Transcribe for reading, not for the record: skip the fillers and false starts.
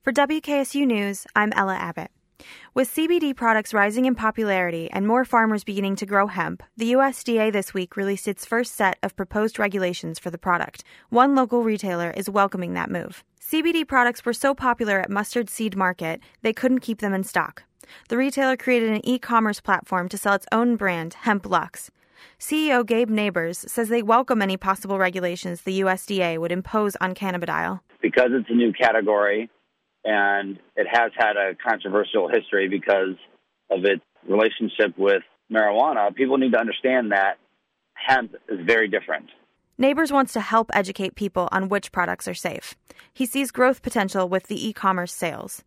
For WKSU News, I'm Ella Abbott. With CBD products rising in popularity and more farmers beginning to grow hemp, the USDA this week released its first set of proposed regulations for the product. One local retailer is welcoming that move. CBD products were so popular at Mustard Seed Market, they couldn't keep them in stock. The retailer created an e-commerce platform to sell its own brand, Hemp Lux. CEO Gabe Neighbors says they welcome any possible regulations the USDA would impose on cannabidiol. Because it's a new category, and it has had a controversial history because of its relationship with marijuana, people need to understand that hemp is very different. Neighbors wants to help educate people on which products are safe. He sees growth potential with the e-commerce sales.